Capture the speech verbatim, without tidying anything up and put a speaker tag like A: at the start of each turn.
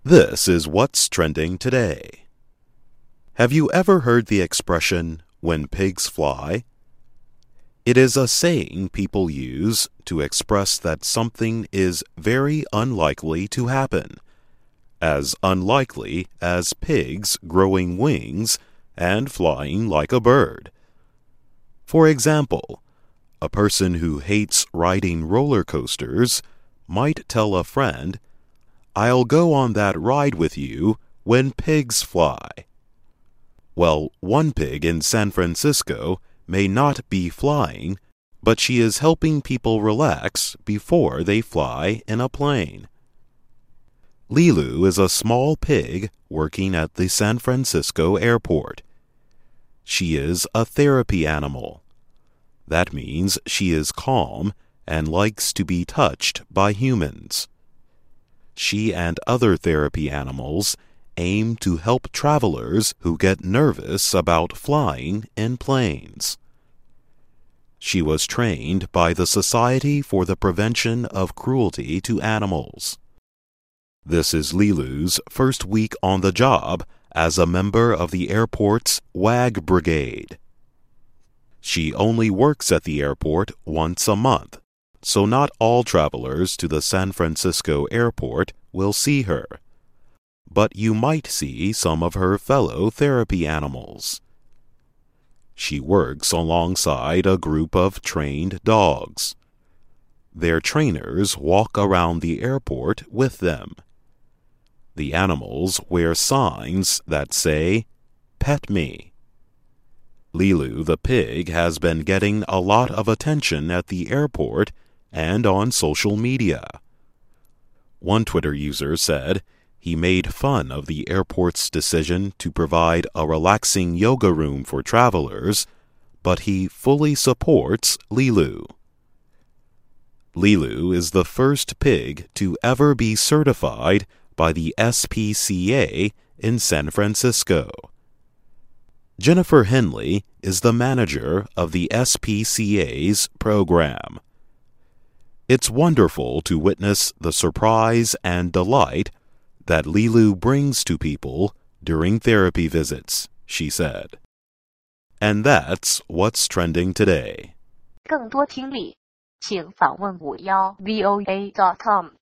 A: This is what's trending today. Have you ever heard the expression, "when pigs fly"? It is a saying people use to express that something is very unlikely to happen, as unlikely as pigs growing wings and flying like a bird. For example, a person who hates riding roller coasters might tell a friend, "I'll go on that ride with you when pigs fly." Well, one pig in San Francisco may not be flying, but she is helping people relax before they fly in a plane. Lilu is a small pig working at the San Francisco airport. She is a therapy animal. That means she is calm and likes to be touched by humans. She and other therapy animals aim to help travelers who get nervous about flying in planes. She was trained by the Society for the Prevention of Cruelty to Animals. This is Lilu's first week on the job as a member of the airport's WAG Brigade. She only works at the airport once a month, so not all travelers to the San Francisco airport will see her. But you might see some of her fellow therapy animals. She works alongside a group of trained dogs. Their trainers walk around the airport with them. The animals wear signs that say, "Pet me." Lilu the pig has been getting a lot of attention at the airport and on social media. One Twitter user said he made fun of the airport's decision to provide a relaxing yoga room for travelers, but he fully supports Lilu. Lilu is the first pig to ever be certified by the S P C A in San Francisco. Jennifer Henley is the manager of the S P C A's program. It's wonderful to witness the surprise and delight that Lilu brings to people during therapy visits, she said. And that's what's trending today.
B: 更多听力，请访问五幺 V O A dot com。